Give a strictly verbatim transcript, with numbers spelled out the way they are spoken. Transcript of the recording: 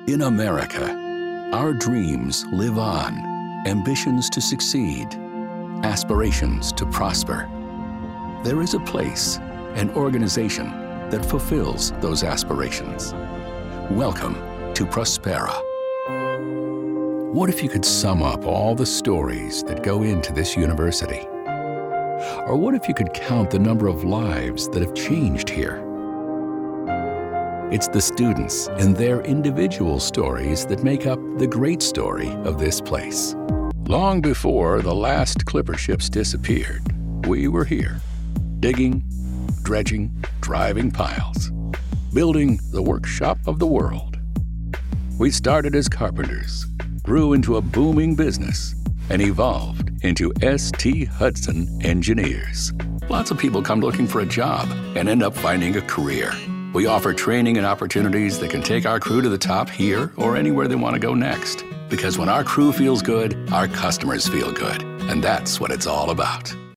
In America, our dreams live on, ambitions to succeed, aspirations to prosper. There is a place, an organization that fulfills those aspirations. Welcome to Prospera. What if you could sum up all the stories that go into this university? Or what if you could count the number of lives that have changed here? It's the students and their individual stories that make up the great story of this place. Long before the last clipper ships disappeared, we were here, digging, dredging, driving piles, building the workshop of the world. We started as carpenters, grew into a booming business, and evolved into S T Hudson Engineers. Lots of people come looking for a job and end up finding a career. We offer training and opportunities that can take our crew to the top here or anywhere they want to go next. Because when our crew feels good, our customers feel good. And that's what it's all about.